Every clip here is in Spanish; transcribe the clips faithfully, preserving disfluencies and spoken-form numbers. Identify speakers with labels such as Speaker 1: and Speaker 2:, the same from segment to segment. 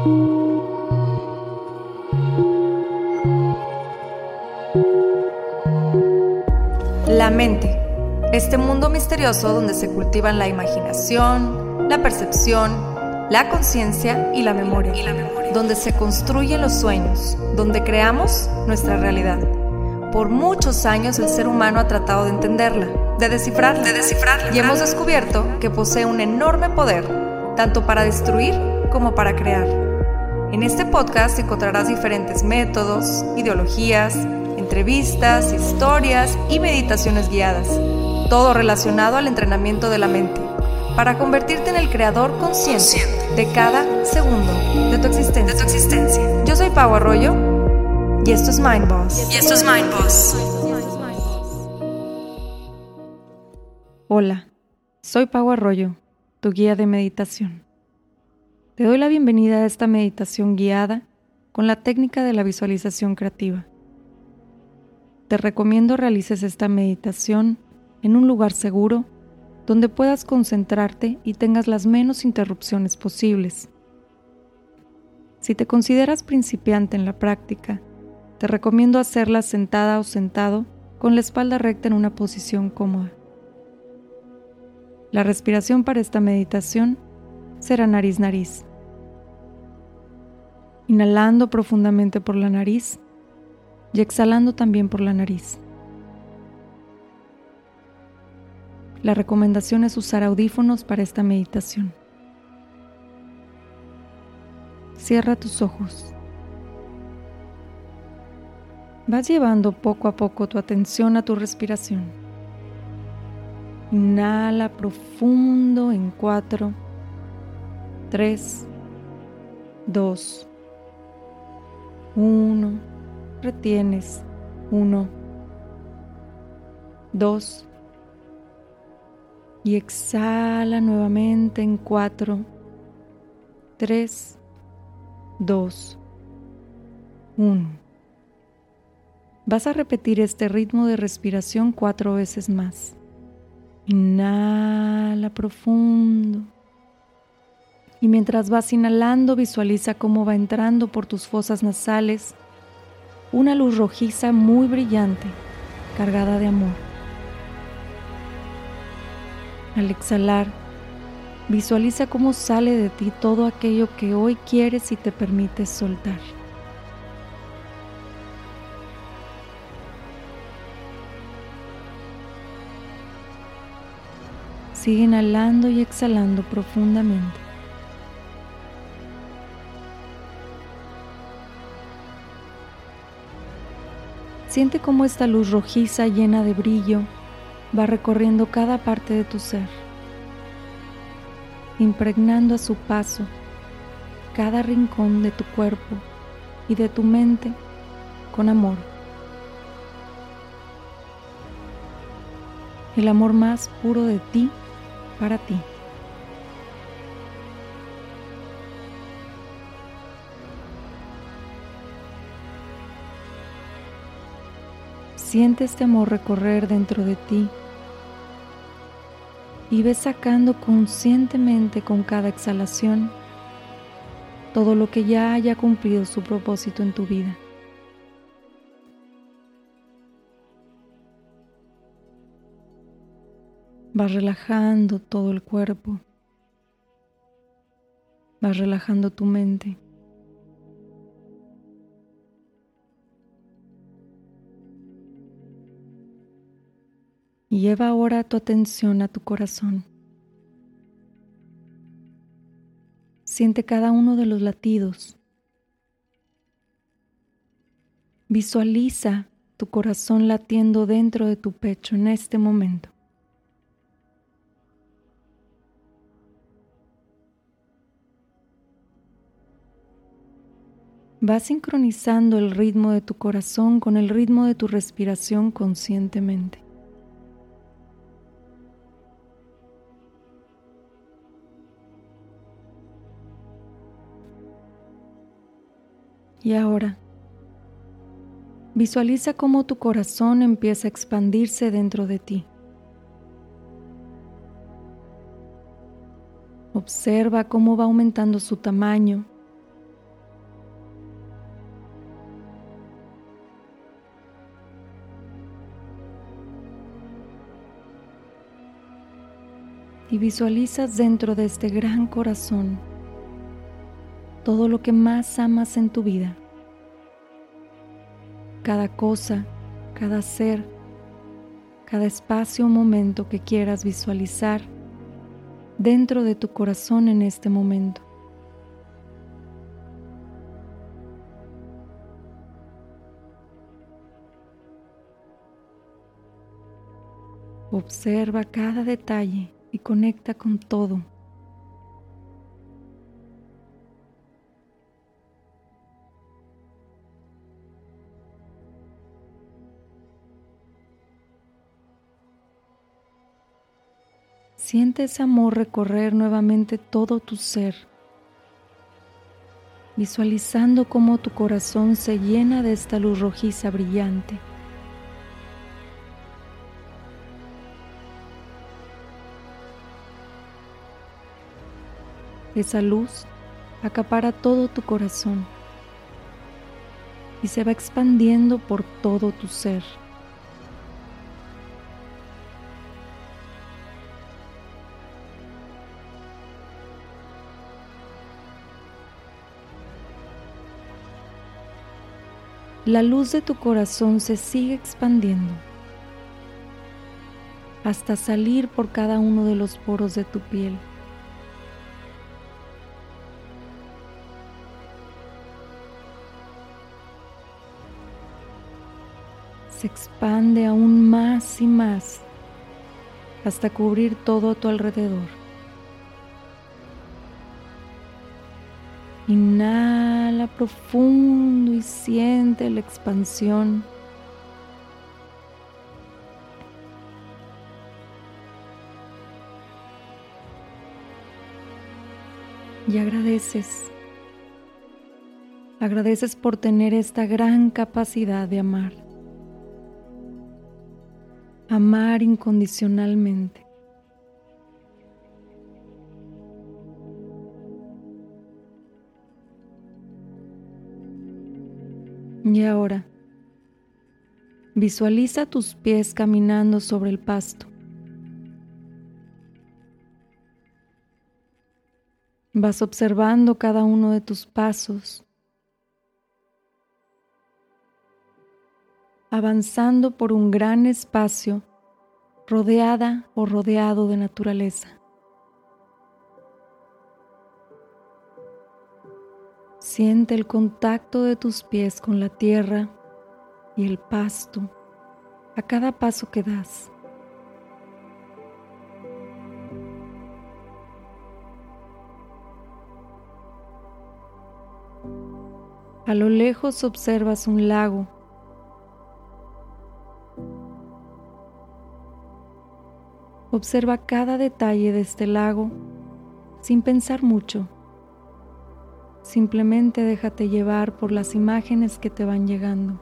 Speaker 1: La mente, este mundo misterioso donde se cultivan la imaginación, la percepción, la conciencia y la memoria, y la memoria, donde se construyen los sueños, donde creamos nuestra realidad. Por muchos años el ser humano ha tratado de entenderla, de descifrarla, de descifrarla y hemos descubierto que posee un enorme poder, tanto para destruir como para crear. En este podcast encontrarás diferentes métodos, ideologías, entrevistas, historias y meditaciones guiadas, todo relacionado al entrenamiento de la mente, para convertirte en el creador consciente de cada segundo de tu existencia. De tu existencia. Yo soy Pau Arroyo y esto es Mind Boss.
Speaker 2: Y esto es Mind Boss.
Speaker 1: Hola, soy Pau Arroyo, tu guía de meditación. Te doy la bienvenida a esta meditación guiada con la técnica de la visualización creativa. Te recomiendo realices esta meditación en un lugar seguro donde puedas concentrarte y tengas las menos interrupciones posibles. Si te consideras principiante en la práctica, te recomiendo hacerla sentada o sentado con la espalda recta en una posición cómoda. La respiración para esta meditación será nariz-nariz. Inhalando profundamente por la nariz y exhalando también por la nariz. La recomendación es usar audífonos para esta meditación. Cierra tus ojos. Vas llevando poco a poco tu atención a tu respiración. Inhala profundo en cuatro, tres, dos, uno. Retienes. uno, dos. Y exhala nuevamente en cuatro, tres, dos, uno. Vas a repetir este ritmo de respiración cuatro veces más. Inhala profundo. Y mientras vas inhalando, visualiza cómo va entrando por tus fosas nasales una luz rojiza muy brillante, cargada de amor. Al exhalar, visualiza cómo sale de ti todo aquello que hoy quieres y te permites soltar. Sigue inhalando y exhalando profundamente. Siente cómo esta luz rojiza llena de brillo va recorriendo cada parte de tu ser, impregnando a su paso cada rincón de tu cuerpo y de tu mente con amor. El amor más puro de ti para ti. Siente este amor recorrer dentro de ti y ves sacando conscientemente con cada exhalación todo lo que ya haya cumplido su propósito en tu vida. Vas relajando todo el cuerpo, vas relajando tu mente. Y lleva ahora tu atención a tu corazón. Siente cada uno de los latidos. Visualiza tu corazón latiendo dentro de tu pecho en este momento. Vas sincronizando el ritmo de tu corazón con el ritmo de tu respiración conscientemente. Y ahora, visualiza cómo tu corazón empieza a expandirse dentro de ti. Observa cómo va aumentando su tamaño y visualizas dentro de este gran corazón todo lo que más amas en tu vida. Cada cosa, cada ser, cada espacio o momento que quieras visualizar dentro de tu corazón en este momento. Observa cada detalle y conecta con todo. Siente ese amor recorrer nuevamente todo tu ser, visualizando cómo tu corazón se llena de esta luz rojiza brillante. Esa luz acapara todo tu corazón y se va expandiendo por todo tu ser. La luz de tu corazón se sigue expandiendo hasta salir por cada uno de los poros de tu piel. Se expande aún más y más hasta cubrir todo a tu alrededor. Inhala profundo y siente la expansión. Y agradeces. Agradeces por tener esta gran capacidad de amar. Amar incondicionalmente. Y ahora, visualiza tus pies caminando sobre el pasto. Vas observando cada uno de tus pasos, avanzando por un gran espacio, rodeada o rodeado de naturaleza. Siente el contacto de tus pies con la tierra y el pasto a cada paso que das. A lo lejos observas un lago. Observa cada detalle de este lago sin pensar mucho. Simplemente déjate llevar por las imágenes que te van llegando.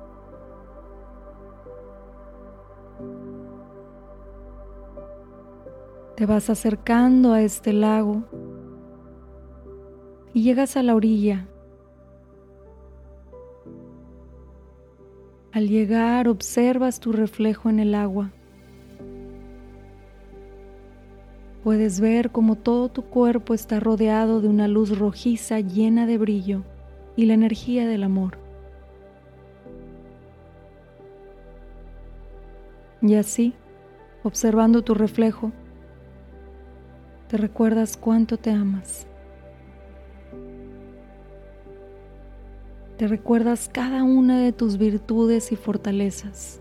Speaker 1: Te vas acercando a este lago y llegas a la orilla. Al llegar, observas tu reflejo en el agua. Puedes ver cómo todo tu cuerpo está rodeado de una luz rojiza llena de brillo y la energía del amor. Y así, observando tu reflejo, te recuerdas cuánto te amas. Te recuerdas cada una de tus virtudes y fortalezas.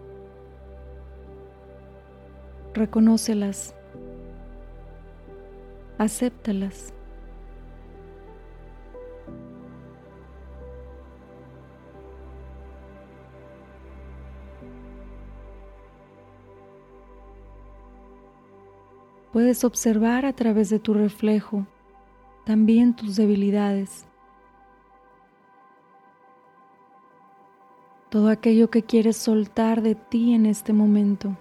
Speaker 1: Reconócelas. Acéptalas. Puedes observar a través de tu reflejo también tus debilidades. Todo aquello que quieres soltar de ti en este momento.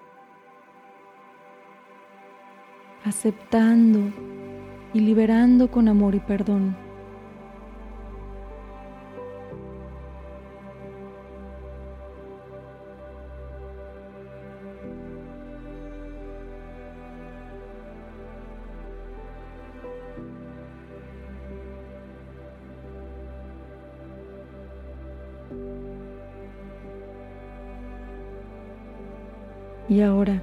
Speaker 1: Aceptando y liberando con amor y perdón. Y ahora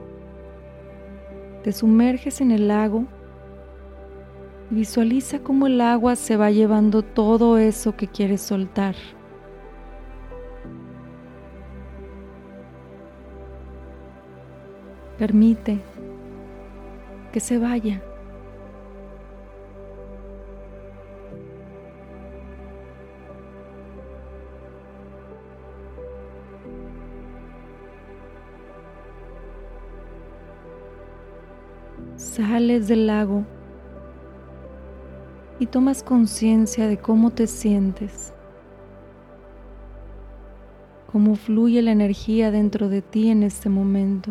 Speaker 1: te sumerges en el lago y visualiza cómo el agua se va llevando todo eso que quieres soltar. Permite que se vaya. Sales del lago y tomas conciencia de cómo te sientes, cómo fluye la energía dentro de ti en este momento.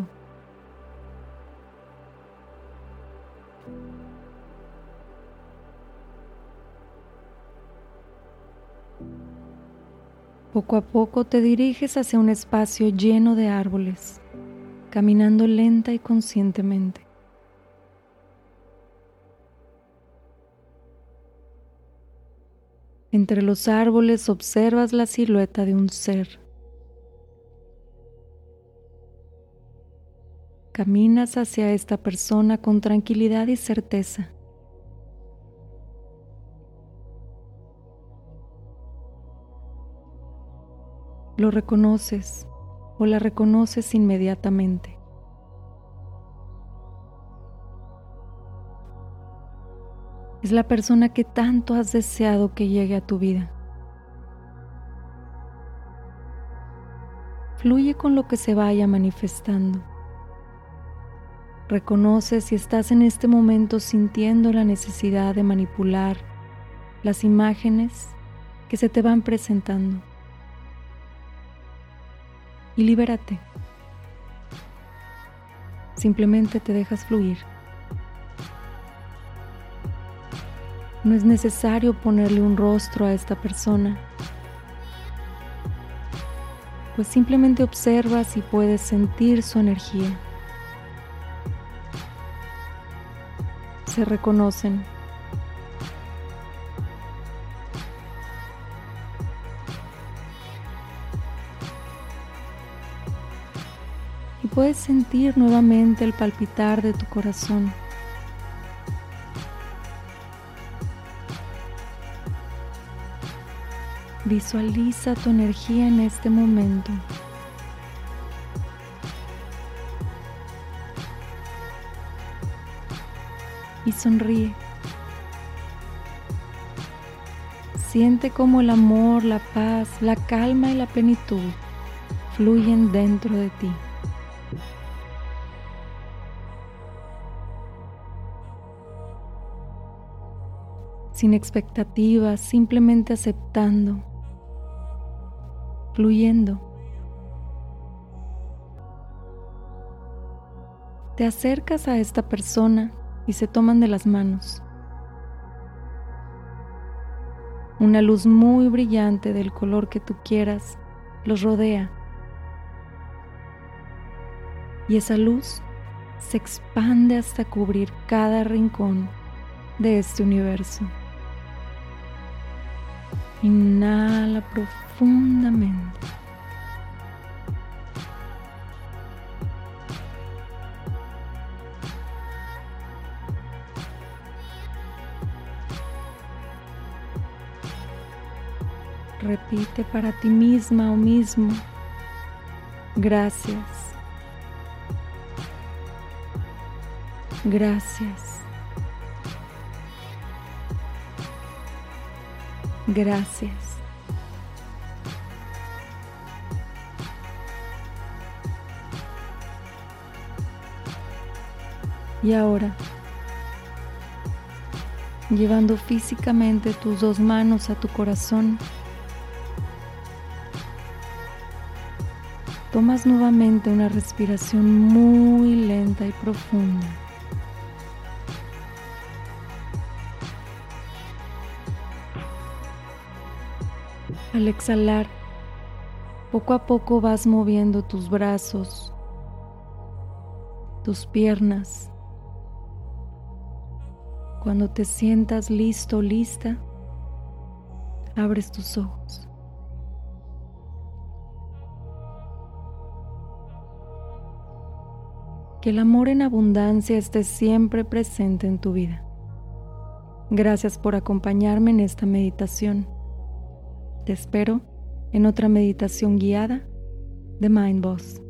Speaker 1: Poco a poco te diriges hacia un espacio lleno de árboles, caminando lenta y conscientemente. Entre los árboles observas la silueta de un ser. Caminas hacia esta persona con tranquilidad y certeza. Lo reconoces o la reconoces inmediatamente. Es la persona que tanto has deseado que llegue a tu vida. Fluye con lo que se vaya manifestando. Reconoce si estás en este momento sintiendo la necesidad de manipular las imágenes que se te van presentando. Y libérate. Simplemente te dejas fluir. No es necesario ponerle un rostro a esta persona, pues simplemente observas y puedes sentir su energía. Se reconocen. Y puedes sentir nuevamente el palpitar de tu corazón. Visualiza tu energía en este momento. Y sonríe. Siente cómo el amor, la paz, la calma y la plenitud fluyen dentro de ti. Sin expectativas, simplemente aceptando, fluyendo. Te acercas a esta persona y se toman de las manos. Una luz muy brillante del color que tú quieras los rodea. Y esa luz se expande hasta cubrir cada rincón de este universo. Inhala profundamente. Repite para ti misma o mismo: gracias, gracias, gracias. Y ahora, llevando físicamente tus dos manos a tu corazón, tomas nuevamente una respiración muy lenta y profunda. Al exhalar, poco a poco vas moviendo tus brazos, tus piernas. Cuando te sientas listo o lista, abres tus ojos. que el amor en abundancia esté siempre presente en tu vida. Gracias por acompañarme en esta meditación. Te espero en otra meditación guiada de Mind Boss.